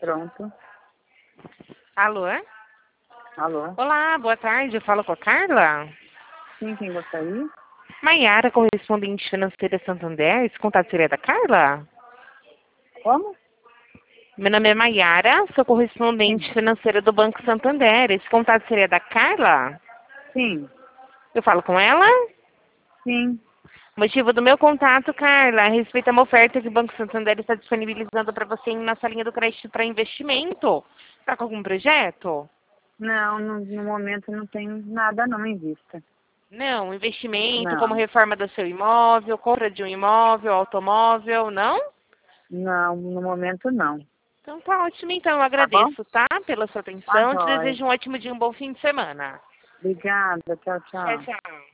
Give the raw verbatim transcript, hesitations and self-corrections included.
Pronto. Alô? Alô? Olá, boa tarde. Eu falo com a Carla? Sim, quem gostaria? Maiara, correspondente financeira Santander. Esse contato seria da Carla? Como? Meu nome é Maiara, sou correspondente Sim. financeira do Banco Santander. Esse contato seria da Carla? Sim. Eu falo com ela? Sim. O motivo do meu contato, Carla, é a respeito a uma oferta que o Banco Santander está disponibilizando para você em nossa linha do crédito para investimento. Está com algum projeto? Não, no, no momento não tenho nada não em vista. Não, investimento como Não. reforma do seu imóvel, compra de um imóvel, automóvel, não? Não, no momento não. Então tá ótimo, então eu Tá bom? agradeço, tá? Pela sua Tá atenção. Te jóia. desejo um ótimo dia, um bom fim de semana. Obrigada. Tchau, Tchau, tchau. tchau.